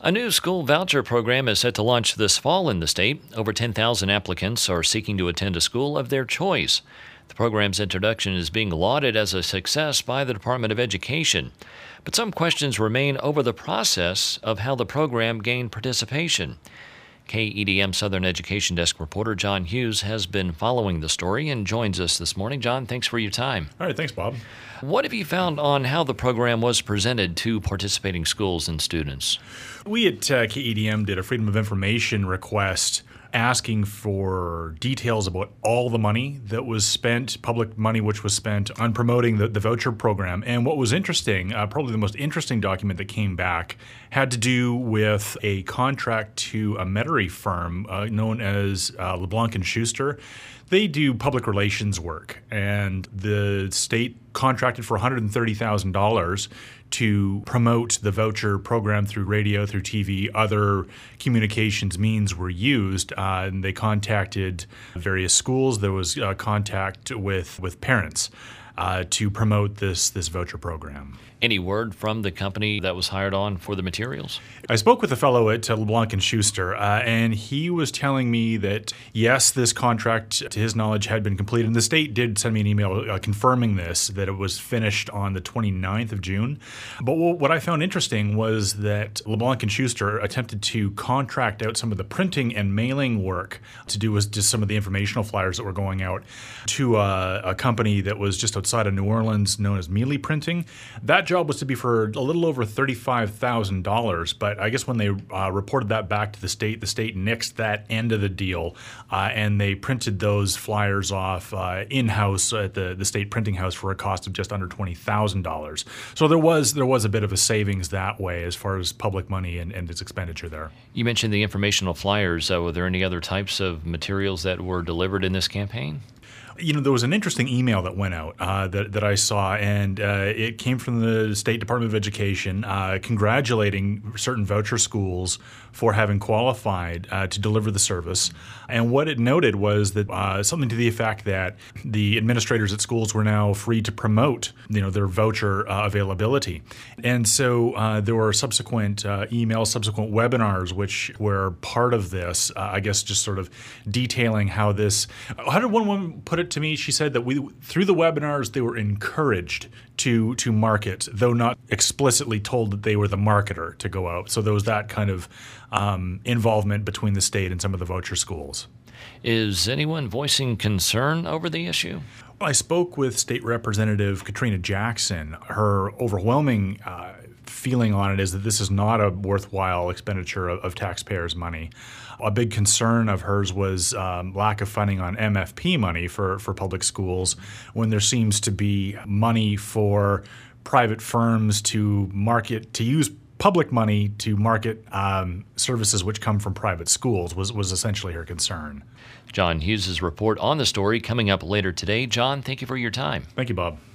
A new school voucher program is set to launch this fall in the state. Over 10,000 applicants are seeking to attend a school of their choice. The program's introduction is being lauded as a success by the Department of Education. But some questions remain over the process of how the program gained participation. KEDM Southern Education Desk reporter John Hughes has been following the story and joins us this morning. John, thanks for your time. All right, thanks, Bob. What have you found on how the program was presented to participating schools and students? We at KEDM did a Freedom of Information request asking for details about all the money that was spent, public money which was spent on promoting the voucher program. And what was interesting, probably the most interesting document that came back, had to do with a contract to a Metairie firm known as LeBlanc & Schuster. They do public relations work, and the state contracted for $130,000 to promote the voucher program through radio, through TV, other communications means were used, and they contacted various schools. There was contact with parents to promote this voucher program. Any word from the company that was hired on for the materials? I spoke with a fellow at LeBlanc & Schuster, and he was telling me that, yes, this contract, to his knowledge, had been completed. And the state did send me an email confirming this, that it was finished on the 29th of June. But what I found interesting was that LeBlanc & Schuster attempted to contract out some of the printing and mailing work to do with just some of the informational flyers that were going out to a company that was just outside of New Orleans known as Mealy Printing. That job was to be for a little over $35,000, but I guess when they reported that back to the state nixed that end of the deal, and they printed those flyers off in-house at the state printing house for a cost of just under $20,000. So there was a bit of a savings that way as far as public money and its expenditure there. You mentioned the informational flyers. Were there any other types of materials that were delivered in this campaign? You know, there was an interesting email that went out that I saw, and it came from the State Department of Education congratulating certain voucher schools for having qualified to deliver the service. And what it noted was that something to the effect that the administrators at schools were now free to promote, their voucher availability. And so there were subsequent emails, subsequent webinars, which were part of this, I guess just sort of detailing how did one woman put it to me? She said that through the webinars, they were encouraged to market, though not explicitly told that they were the marketer to go out. So there was that kind of involvement between the state and some of the voucher schools. Is anyone voicing concern over the issue? Well, I spoke with State Representative Katrina Jackson. Her overwhelming feeling on it is that this is not a worthwhile expenditure of taxpayers' money. A big concern of hers was lack of funding on MFP money for public schools when there seems to be money for private firms to use public money to market services which come from private schools was essentially her concern. John Hughes' report on the story coming up later today. John, thank you for your time. Thank you, Bob.